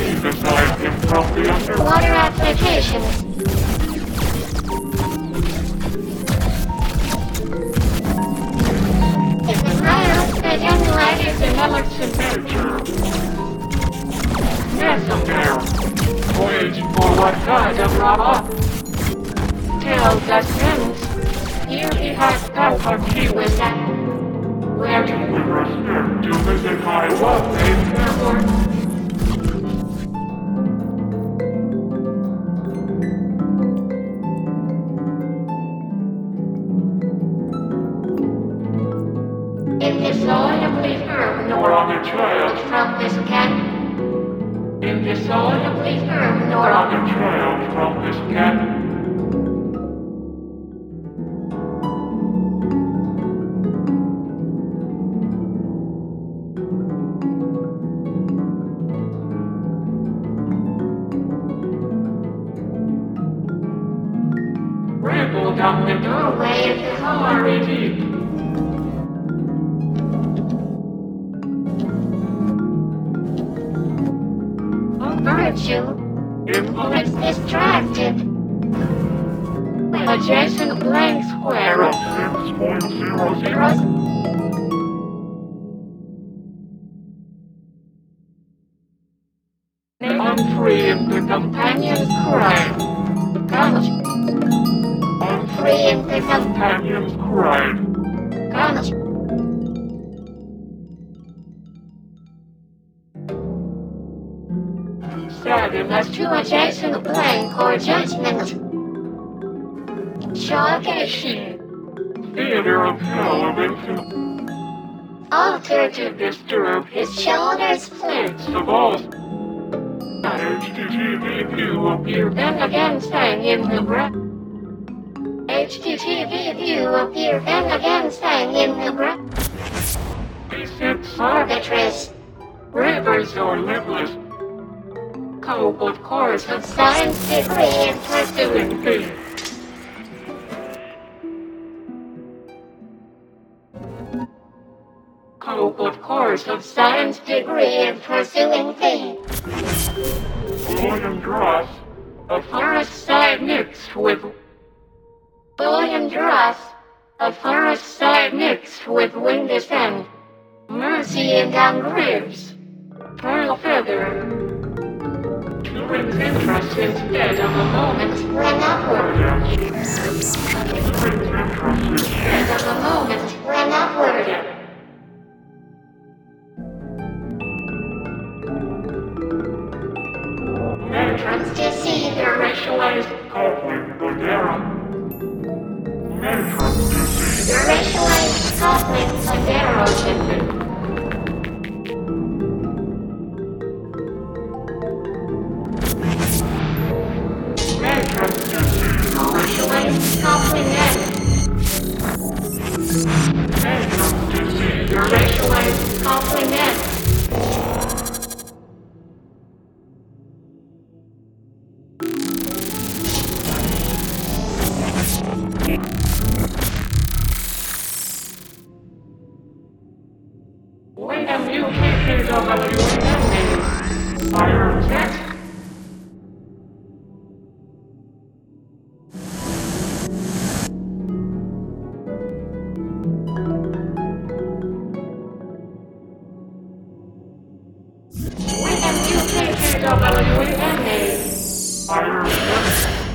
beside him from the underwater applications. In the prior, the young lady develops a nature. Messenger, voyage forward kind of robot. Tells us things. Here he has property with that. Where you would respect to visit my well-paid airport. In this audibly firm nor on a child from this cat. In this audibly firm nor on a child from this cat. Ripple down the doorway of the Hamari Deep. Virtue, influence distracted. Adjacent blank square of 6.00. I'm free in the companion's cry. College. I'm free in the companion's cry. College. Starting as to adjacent blank or judgment. Shogation. Theater of hell of infinite. Alter to disturb his shoulder splits of all. HTTV view appear then again sang in the breath. HTTV view appear then again sang in the breath. P6 arbitrous. Rivers or lipless. Cope of course of science degree in pursuing thee. Cope of course of science degree in pursuing thee. William Dross, a forest side mixed with William Dross, a forest side mixed with wind descent. Mercy and down ribs. Pearl feather. Brings interest instead of a moment when upward. Brings interest instead of a moment when upward. Entrance to see the racialized Coupling Bandera. Entrance to see the racialized Coupling Bandera. Coupling end. Entrance to see the racialized coupling end. When a new KKW ending, Iron Jet. Iron Jet.